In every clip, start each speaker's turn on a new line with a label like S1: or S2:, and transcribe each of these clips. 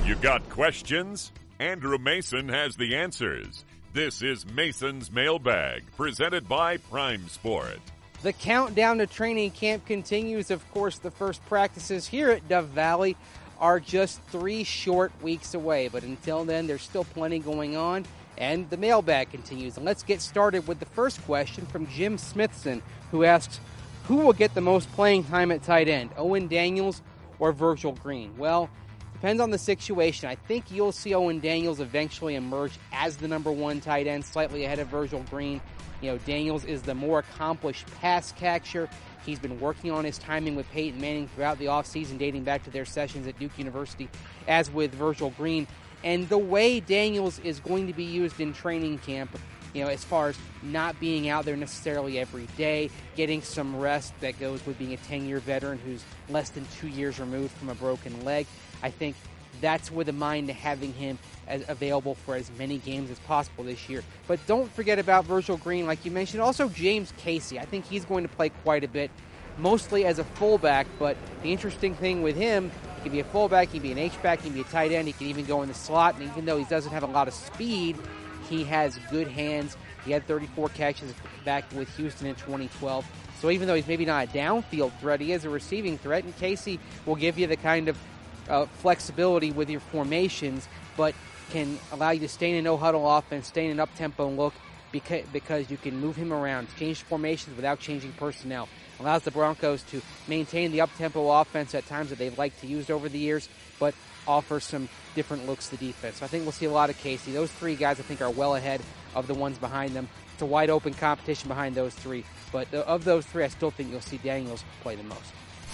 S1: You got questions? Andrew Mason has the answers. This is Mason's Mailbag, presented by Prime Sport.
S2: The countdown to training camp continues. Of course, the first practices here at Dove Valley are just 3 short weeks away. But until then, there's still plenty going on, and the mailbag continues. And let's get started with the first question from Jim Smithson, who asks, who will get the most playing time at tight end, Owen Daniels or Virgil Green? Well, depends on the situation. I think you'll see Owen Daniels eventually emerge as the number 1 tight end, slightly ahead of Virgil Green. You know, Daniels is the more accomplished pass catcher. He's been working on his timing with Peyton Manning throughout the offseason, dating back to their sessions at Duke University, as with Virgil Green. And the way Daniels is going to be used in training camp, you know, as far as not being out there necessarily every day, getting some rest that goes with being a 10-year veteran who's less than 2 years removed from a broken leg, I think that's with a mind to having him as available for as many games as possible this year. But don't forget about Virgil Green, like you mentioned. Also, James Casey. I think he's going to play quite a bit, mostly as a fullback. But the interesting thing with him, he can be a fullback, he can be an H-back, he can be a tight end, he can even go in the slot. And even though he doesn't have a lot of speed, he has good hands. He had 34 catches back with Houston in 2012. So even though he's maybe not a downfield threat, he is a receiving threat. And Casey will give you the kind of flexibility with your formations, but can allow you to stay in a no-huddle offense, stay in an up-tempo look, because you can move him around, change formations without changing personnel. Allows the Broncos to maintain the up-tempo offense at times that they've liked to use over the years, but offer some different looks to the defense. So I think we'll see a lot of Casey. Those 3 guys I think are well ahead of the ones behind them. It's a wide-open competition behind those 3, but of those 3, I still think you'll see Daniels play the most.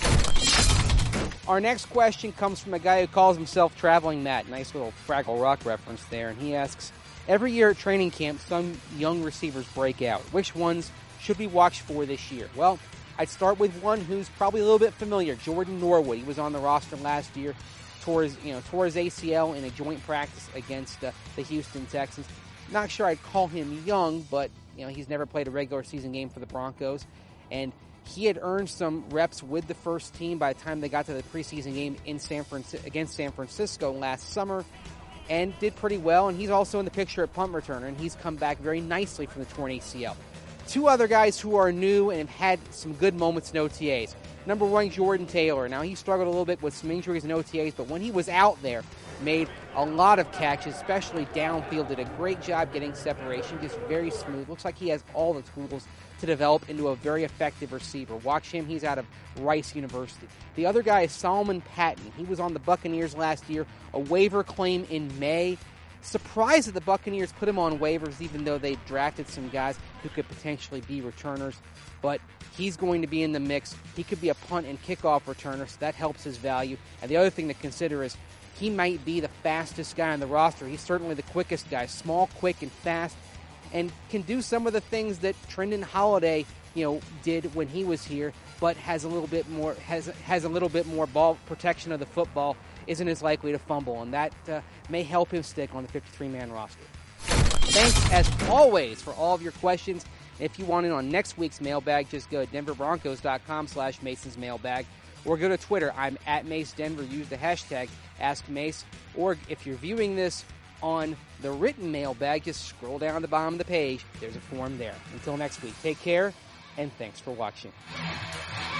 S2: Our next question comes from a guy who calls himself Traveling Matt. Nice little Fraggle Rock reference there. And he asks, every year at training camp, some young receivers break out. Which ones should we watch for this year? Well, I'd start with one who's probably a little bit familiar, Jordan Norwood. He was on the roster last year, tore his ACL in a joint practice against the Houston Texans. Not sure I'd call him young, but he's never played a regular season game for the Broncos. And he had earned some reps with the first team by the time they got to the preseason game in against San Francisco last summer, and did pretty well. And he's also in the picture at punt returner, and he's come back very nicely from the torn ACL. 2 other guys who are new and have had some good moments in OTAs. Number 1, Jordan Taylor. Now, he struggled a little bit with some injuries in OTAs, but when he was out there, made a lot of catches, especially downfield, did a great job getting separation, just very smooth. Looks like he has all the tools to develop into a very effective receiver. Watch him. He's out of Rice University. The other guy is Solomon Patton. He was on the Buccaneers last year, a waiver claim in May. Surprised that the Buccaneers put him on waivers, even though they drafted some guys who could potentially be returners. But he's going to be in the mix. He could be a punt and kickoff returner, so that helps his value. And the other thing to consider is he might be the fastest guy on the roster. He's certainly the quickest guy, small, quick, and fast, and can do some of the things that Trendon Holiday, did when he was here, but has a little bit more ball protection of the football, isn't as likely to fumble, and that may help him stick on the 53-man roster. Thanks, as always, for all of your questions. If you want in on next week's mailbag, just go to denverbroncos.com/MasonsMailbag, or go to Twitter. I'm at Mace Denver. Use the hashtag AskMace, or if you're viewing this on the written mailbag, just scroll down the bottom of the page. There's a form there. Until next week, take care, and thanks for watching.